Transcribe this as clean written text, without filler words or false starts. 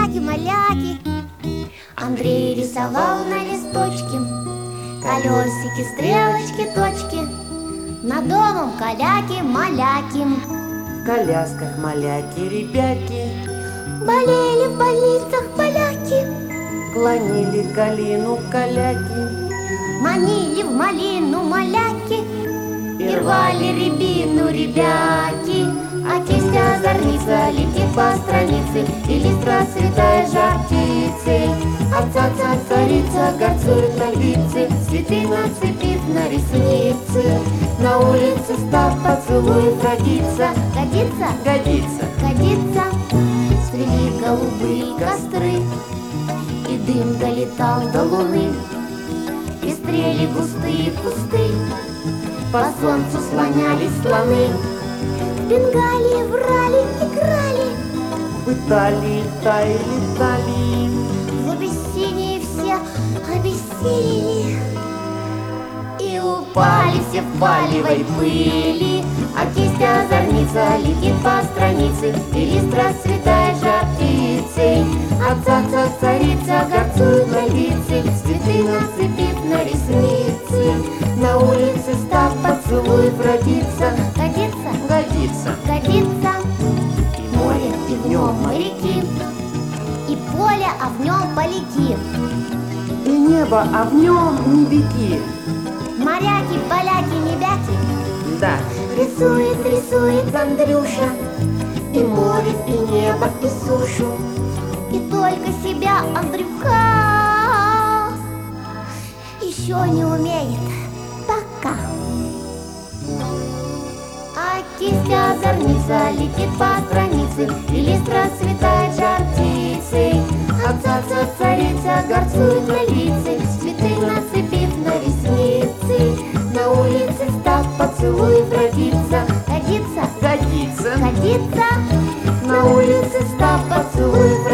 маляки. Андрей рисовал на листочке колесики, стрелочки, точки. Над домом каляки-маляки. В колясках маляки, ребяки, Болели в больницах поляки, клонили калину каляки, манили в малину маляки и рвали рябину ребяки. А кисть озорница летит по странице, и лист расцветает жар птицы. А царица горцует на львице, цветы нацепив на ресницы. На улице став поцелуев родится. Годится? годится. Годится. Свели голубые костры, и дым долетал до луны. Пестрели густые кусты, по солнцу слонялись слоны. В Бенгалии врали, играли, В Италии таяли летали, в Абиссинии все обессилели и упали все в палевой пыли. А кисть озорница летит по странице, и лист расцветает жар птицей. А царица горцует на львице, цветы нацепив на ресницы. На улице став поцелуев родится. Годится? годится. Годится. И море, и в нем моряки, и поле, а в нем поляки. И небо, а в нем небеки. Моряки, поляки, небяки. Да, Рисует Андрюша и море, и небо, и сушу, и только себя Андрюха еще не умеет пока. А кисть озорница летит по странице, и лист расцветает жар птицей. А царица горцует на львице, цветы нацепив на ресницы. На улице став поцелуев родится. Годится? годится. Годится. На улице став поцелуев